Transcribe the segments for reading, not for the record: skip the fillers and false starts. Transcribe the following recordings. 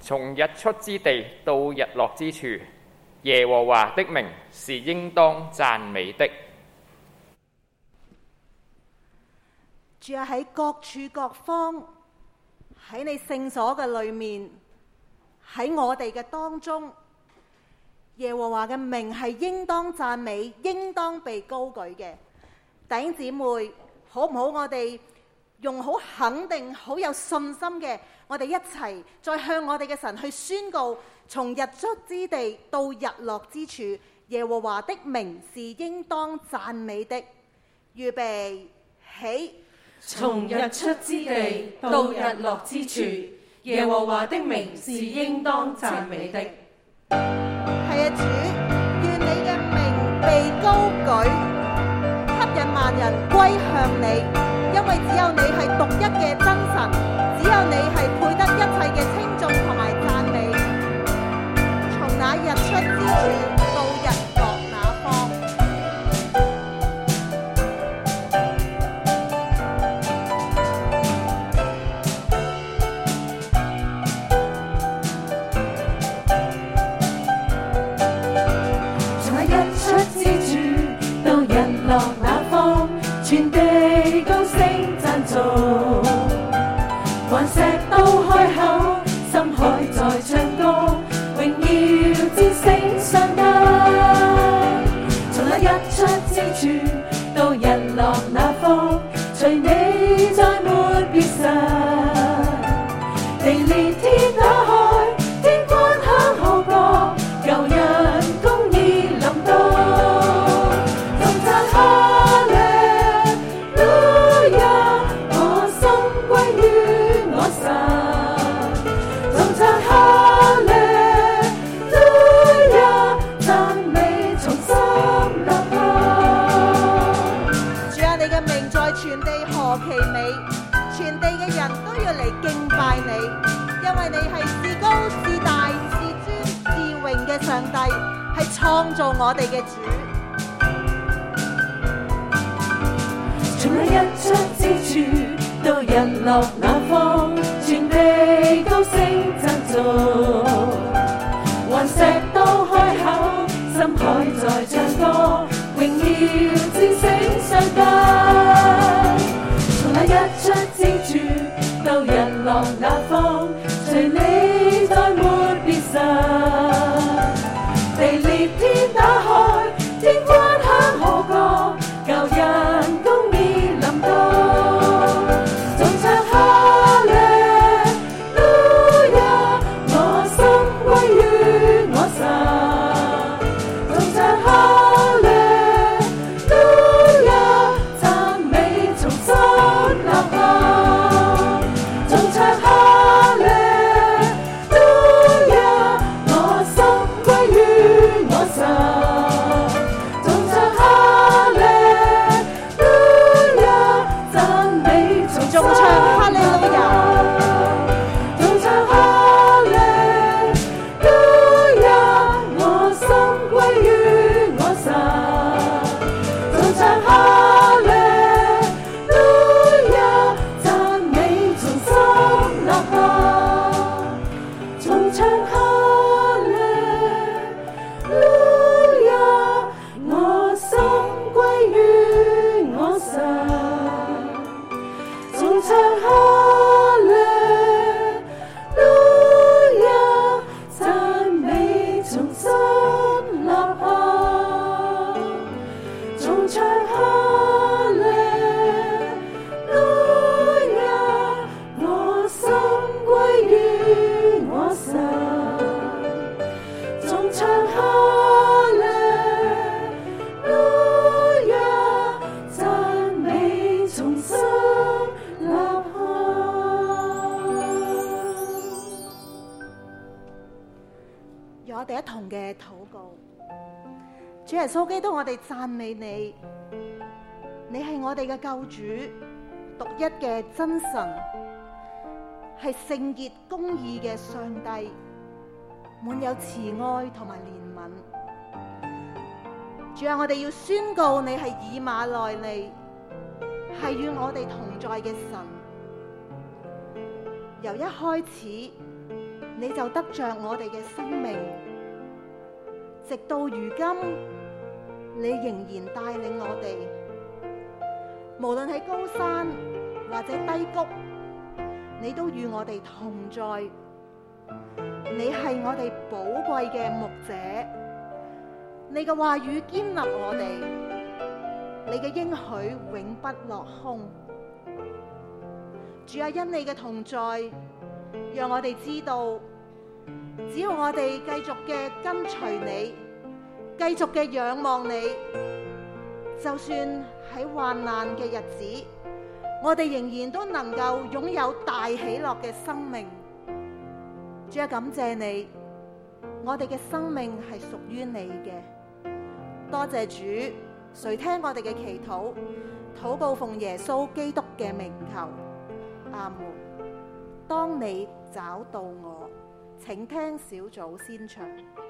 從日出之地到日落之處，耶和華的名是應當讚美的。 主啊，喺各處各方，喺你聖所嘅裏面，喺我哋嘅當中，耶和華嘅名係應當讚美，應當被高舉嘅。弟兄姊妹，好唔好？我哋用好肯定、好有信心嘅，我哋一齊再向我哋嘅神去宣告：從日出之地到日落之處，耶和華的名是應當讚美的。預備起。 從日出之地到日落之處，耶和華的名是應當讚美的。 係啊，主，願你嘅名被高舉，吸引萬人歸向你，因為只有你係獨一嘅真神，只有你係配得一切嘅稱頌同埋讚美。從那日出之處到日落那方。 全地高聲讚頌，頑石都開口，深海在唱歌，榮耀之聲上帝。從那日出之處到日落那方，隨你再沒別神。地裂天打開，天關響號角，舊日公義臨到。 全地何其美，全地嘅人都要嚟敬拜你，因為你係至高至大至尊至榮嘅上帝，係創造我哋嘅主。 從那日出之處到日落那方，全地高聲讚頌，頑石都開口，深海在唱歌，榮耀之聲上帝。從那日出之處到日落那方，隨你再沒別神。地裂天打開，天關響號角，舊人公義臨到。頌唱哈利路亞，我心歸於我神。頌唱哈利路亞，讚美從心立下。頌唱哈利路亞，我心歸於我神。頌唱哈利路亞，讚美從心立下。 我哋一同嘅禱告。主耶穌基督，我哋讚美你，你係我哋嘅救主，獨一嘅真神，係聖潔公義嘅上帝，滿有慈愛同埋憐憫。主啊，我哋要宣告你係以馬內利，係與我哋同在嘅神。由一開始你就得着我哋嘅生命。直到如今，你仍然帶領我哋，無論喺高山或者低谷，你都與我哋同在。你係我哋寶貴嘅牧者，你嘅話語堅立我哋，你嘅應許永不落空。主啊，因你嘅同在，讓我哋知道，只要我哋繼續嘅跟隨你，繼續嘅仰望你，就算喺患難嘅日子，我哋仍然都能夠擁有大喜樂嘅生命。主啊，感謝你，我哋嘅生命係屬於你嘅。多謝主，垂聽我哋嘅祈禱，禱告奉耶穌基督嘅名求，阿門。當你找到我，請聽小組先唱。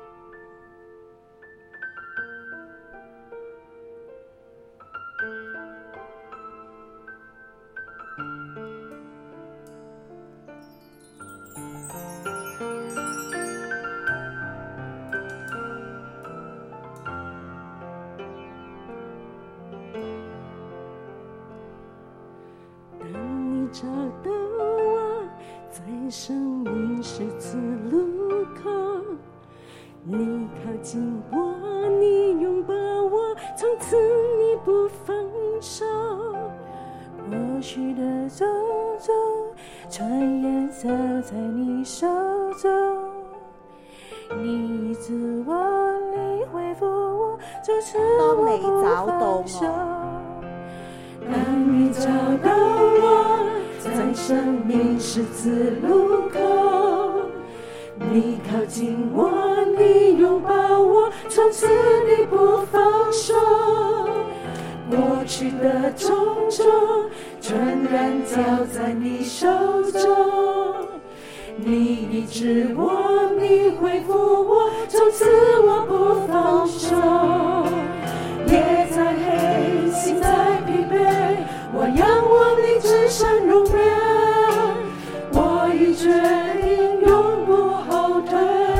找到我，在生命十字路口，你靠近我，你拥抱我，从此你不放手。过去的种种，转眼交在你手中，你一直我，你恢复我，从此我不放手。当你找到我，在生命十字路口，你靠近我，你拥抱我，从此你不放手。过去的种种，全然交在你手中，你医治我，你恢复我，从此我不放手。夜再黑，心再疲惫，我仰望你至善容颜，我已决定永不后退。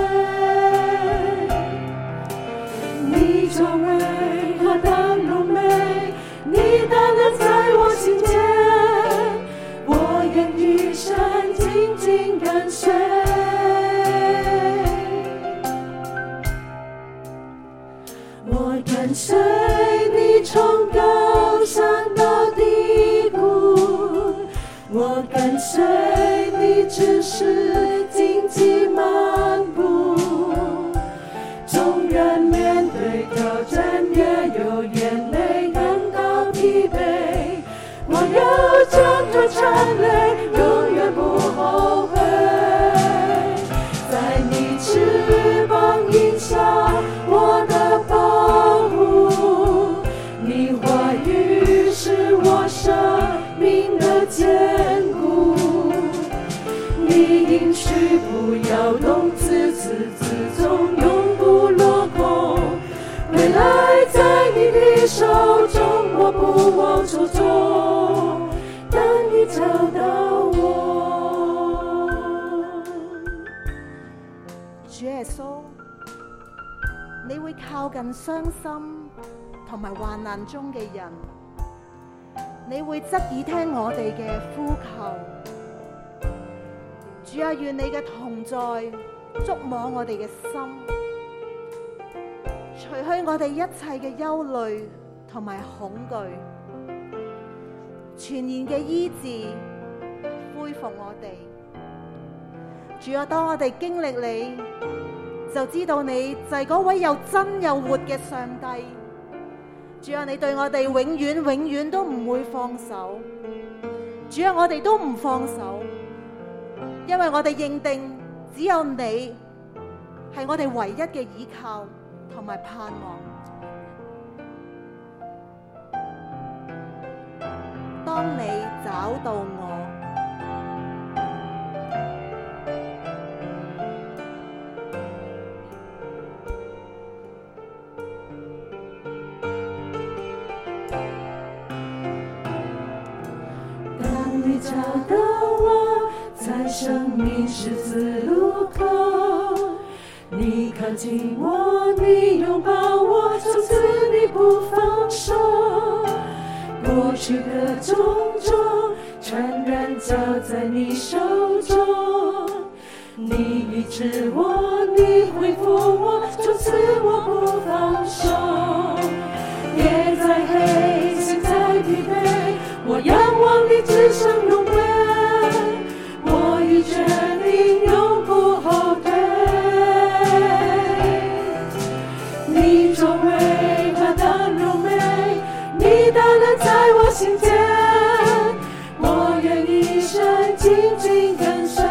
你作为何等柔美，你大能在我心间，我愿一生紧紧跟随。我跟随你从高山到低谷，我跟随你只是荆棘漫步，纵然面对挑战也有眼泪感到疲惫，我要张着찬泪永远不后悔。在你翅膀荫下我的保护，你话语是我生命的坚固，你应许不要动，自始至终永不落空，未来在你的手中，我不忘初衷，当你找到我。 主耶穌，你會靠近傷心同埋患難中嘅人，你會側耳聽我哋嘅呼求。主啊，願你嘅同在觸摸我哋嘅心，除去我哋一切嘅憂慮同埋恐懼，全然嘅醫治恢復我哋。主啊，當我哋經歷你，就知道你就係嗰位又真又活嘅上帝。主啊，你對我哋永遠都唔會放手。主啊，我哋都唔放手，因為我哋認定只有你係我哋唯一嘅依靠同埋盼望。當你找到我， 當你找到我，在生命十字路口，你靠近我，你拥抱我，从此你不放手。过去的种种全然交在你手中，你医治我，你恢复我，从此我不放手。夜再黑，心再疲惫，我仰望你至上荣美，我已决定永不后退。你作为何等荣美，你的人在我心间，我愿一生紧紧跟随。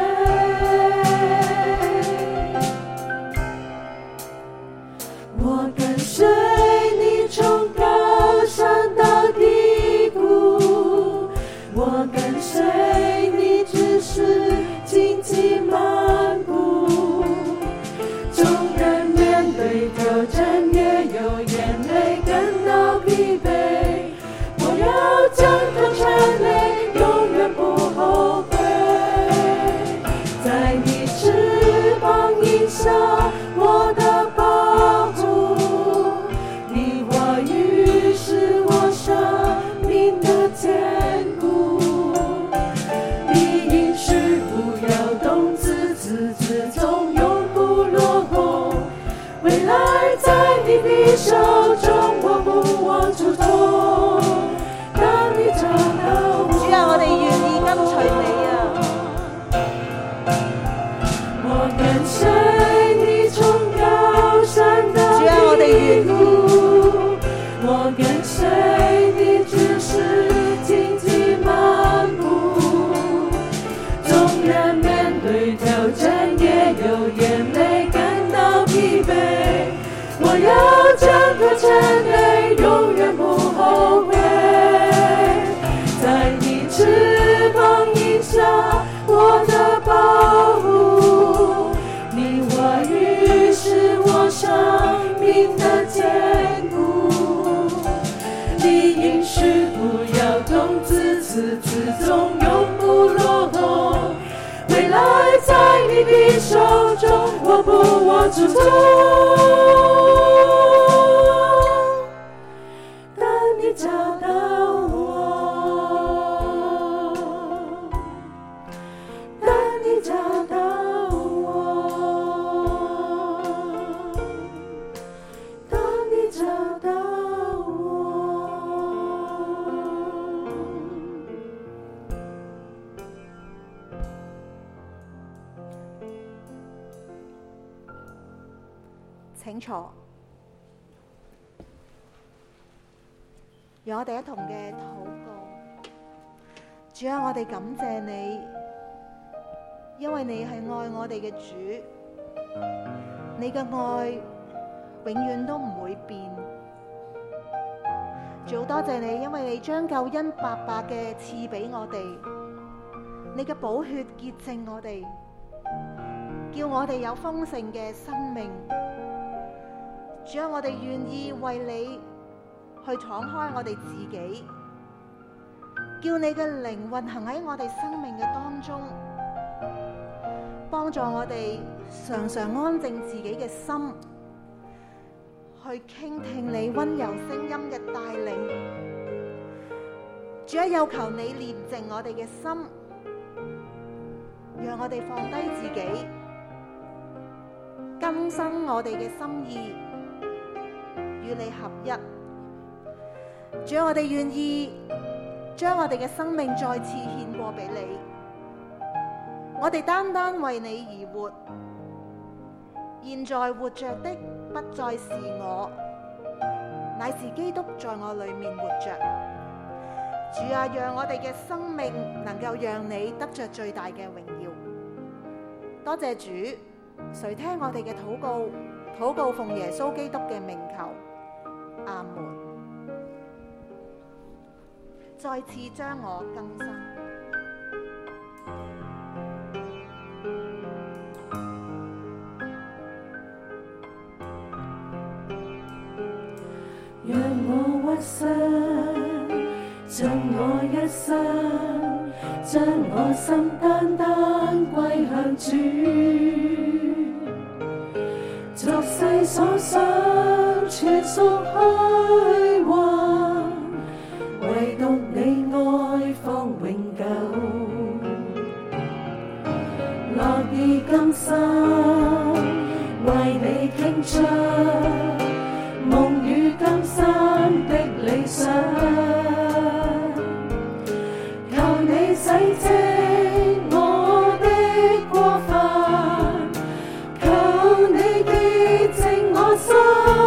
我跟随你从高山到低谷，我跟随你只是荆棘漫步，纵然面对挑战也有眼泪感到疲惫，我要将头沉泪，永远不后悔。在你翅膀荫下，我的保护，你话语是我生命的坚固，你应许不要动自从永不落空，未来在你的手中，我不忘初衷。当你找到我， 主啊，我哋願意跟隨你啊！ 我跟隨你從高山到主啊，我哋願低谷，我跟隨你只是荊棘漫步，縱然面對挑戰也有眼淚感到疲憊，我要將頭沉淚，永遠不後悔。在你翅膀蔭下，我的保護，你話語是我生命的堅固，你應許不要動自從永不落空，未來在你的手中，我不忘初衷。當你找到我，當你找到我，當你找到我。 請坐。讓我哋一同嘅禱告。主啊，我哋感謝你，因為你係愛我哋嘅主，你嘅愛永遠都唔會變。主，好多謝你，因為你將救恩白白嘅賜俾我哋，你嘅寶血潔淨我哋，叫我哋有豐盛嘅生命。主啊，我哋願意為你去敞開我哋自己，叫你嘅靈運行喺我哋生命嘅當中，幫助我哋常常安靜自己嘅心，去傾聽你溫柔聲音嘅帶領。主啊，有求你煉淨我哋嘅心，讓我哋放低自己，更新我哋嘅心意，與你合一。主啊，我哋願意將我哋嘅生命再次獻過俾你，我哋單單為你而活。現在活着的不再是我，乃是基督在我裏面活着。主啊，讓我哋嘅生命能夠讓你得着最大嘅榮耀。多謝主，垂聽我哋嘅禱告，禱告奉耶穌基督嘅名求，阿門。再次將我更新。 讓我屈身，盡我一生， 將我心單單歸向主，俗世所想全屬虛幻，唯獨你愛方永久。樂意甘心為你傾出夢與今生的理想，求你洗淨我的過犯，求你潔淨我心，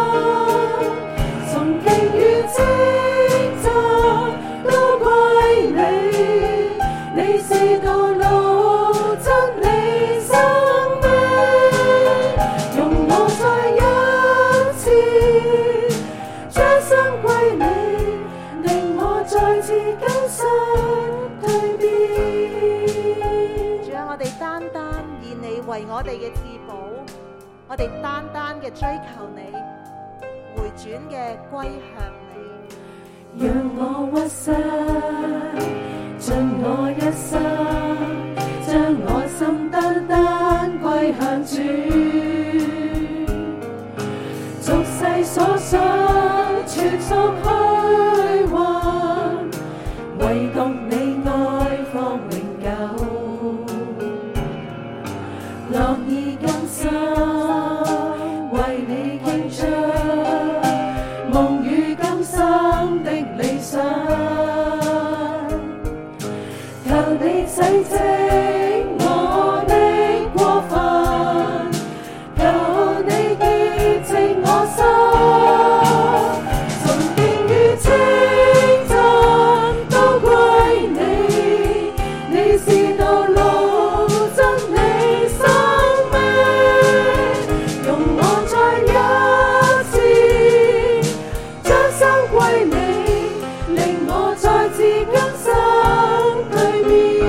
崇敬與稱讚都歸你，你是道路真理生命，容我再一次將心歸你，令我再次更新蛻變。 主啊，我哋單單以你為我哋嘅至寶，我哋單單嘅追求你，回轉嘅歸向你。 讓我屈膝，盡我一生，將我心單單歸向主。俗世所想全屬虛幻，唯獨你愛方永久。樂意甘心為你傾出夢與今生的理想，求你洗淨我的過犯，求你潔淨我心，崇敬與稱讚都歸你，你是道路真理生命，容我再一次將心歸你，令我再次更新蛻變。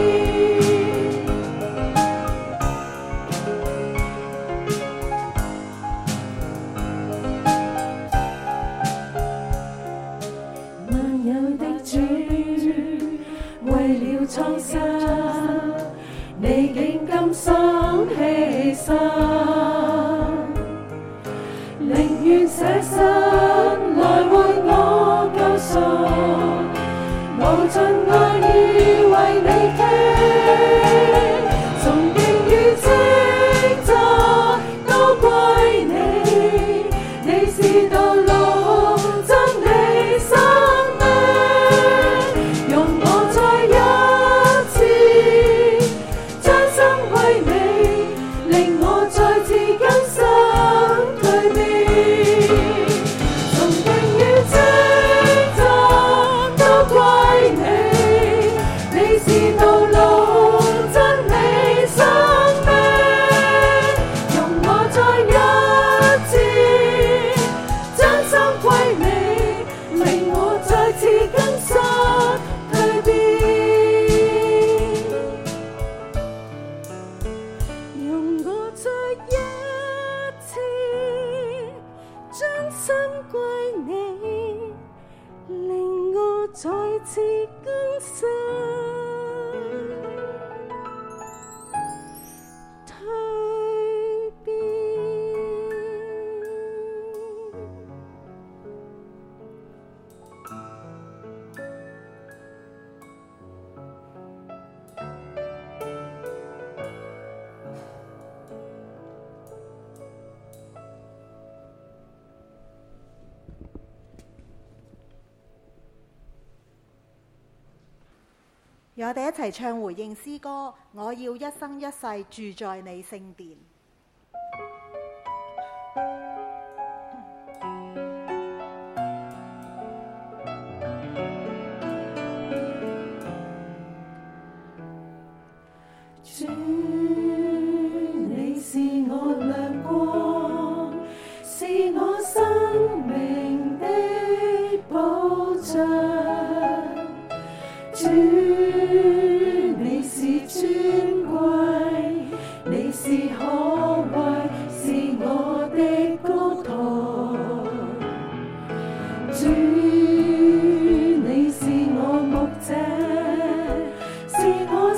萬有的主，為了創世，你竟甘心犧牲，寧願捨身來為我救贖，無盡愛意為你傾，崇敬與稱讚都歸你，你是道路真理生命，容我再一次將心歸你，令我再次更新蛻變，崇敬與稱讚都歸你，你是道路真理生命，容我再一次將心歸你，令我再次更新蛻變，容我再一次將心歸你，令我再次更新蛻變。 讓我哋一齊唱回應詩歌，我要一生一世住在你聖殿。 主，你是我亮光，是我生命的保障。主，你是尊貴，你是可畏，是我的高台。主，你是我牧者，是我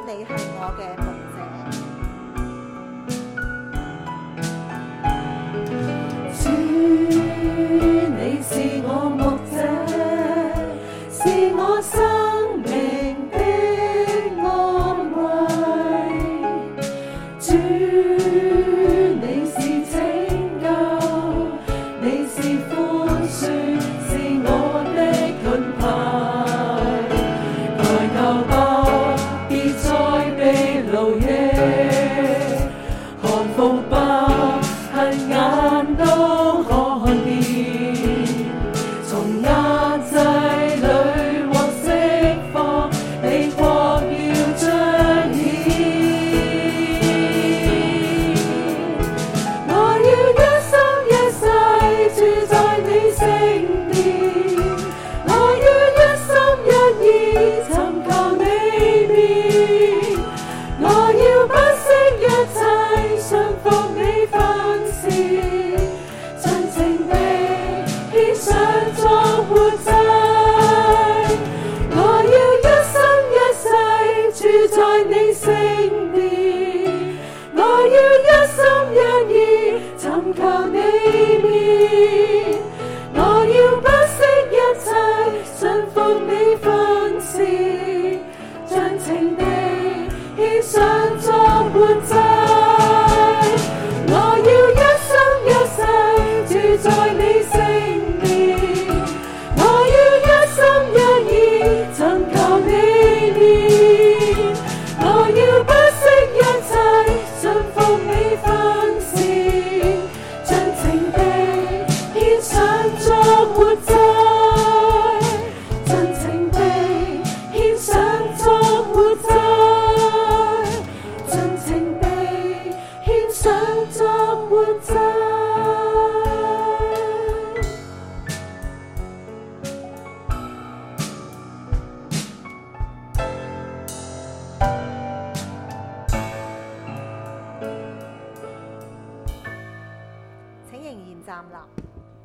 你係我嘅牧者。 主，你是我牧者，是我生命的安慰。主，你是拯救，你是寬恕，是我的盾牌。抬頭吧，別再被奴役，降服吧，恨眼都看見，從壓制裏獲釋放，你國要彰顯。我要一生一世住在你聖殿，我要一心一意尋求你面，我要不惜一切信服你訓示，盡情地獻上作活祭。我要一生一世住在你聖殿，我要一心一意尋求你面，我要不惜一切信服你訓示，盡情地獻上作活祭。我要一生一世住在你聖殿，我要一心一意尋求你面，我要不惜一切信服你訓示，盡情地獻上作活祭，盡情地獻上作活祭，盡情地獻上作活祭。 請仍然站立。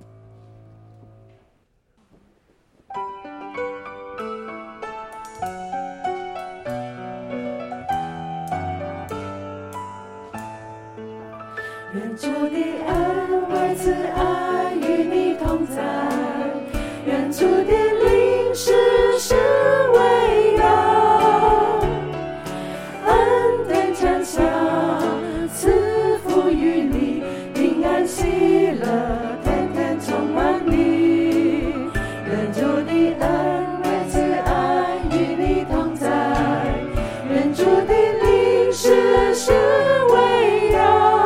願主的恩惠慈愛與你同在，願主的靈時時圍繞，恩典降下，賜福於你，平安喜樂，天天充滿你。願主的恩惠慈愛與你同在，願主的靈時時圍繞。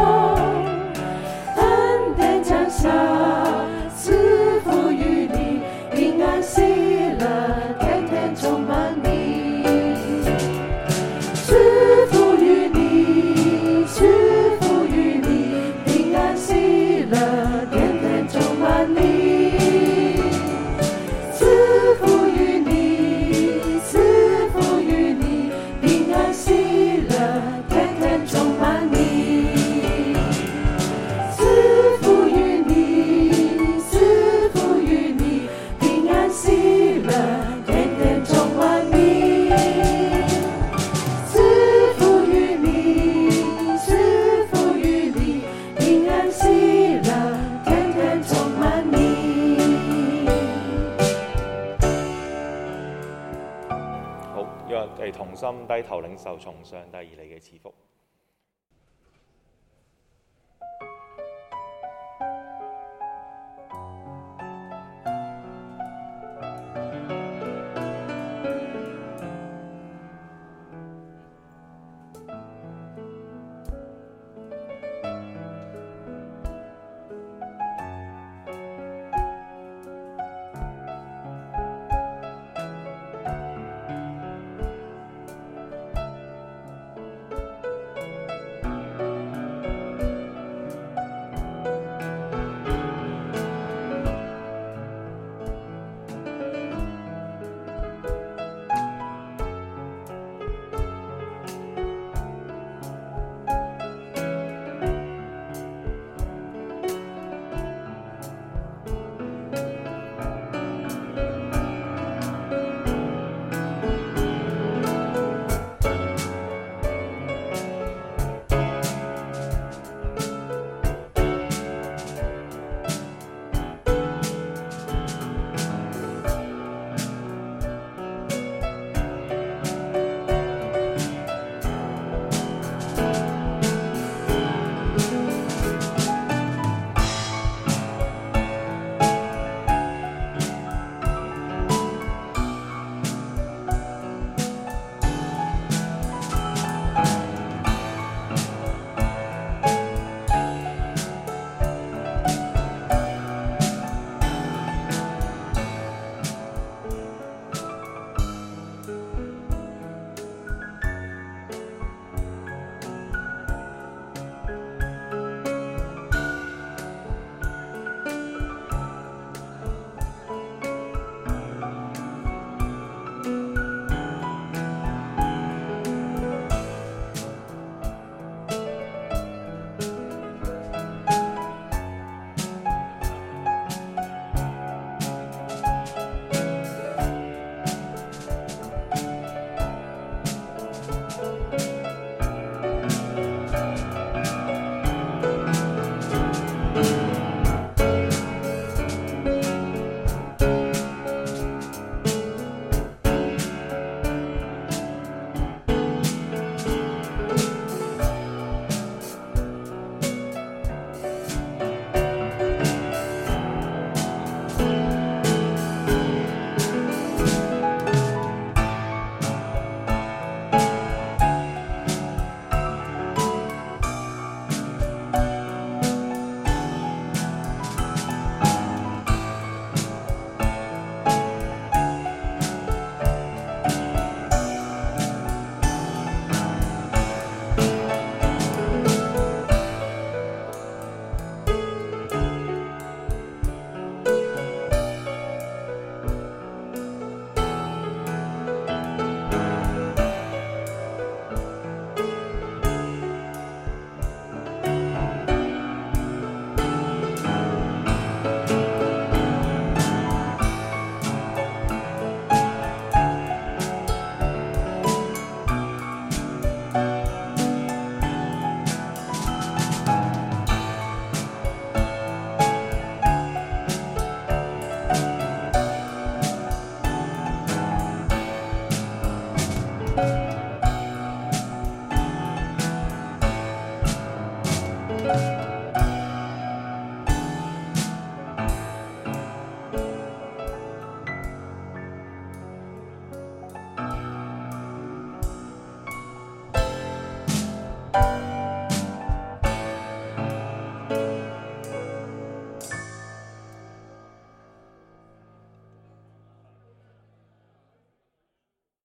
賜福於你，平安喜樂，天天充滿你。賜福於你，賜福於你，平安喜樂，天天充滿你。賜福於你，賜福於你，平安喜樂，天天充滿你。 好，讓我哋同心低頭領受從上帝而嚟嘅賜福。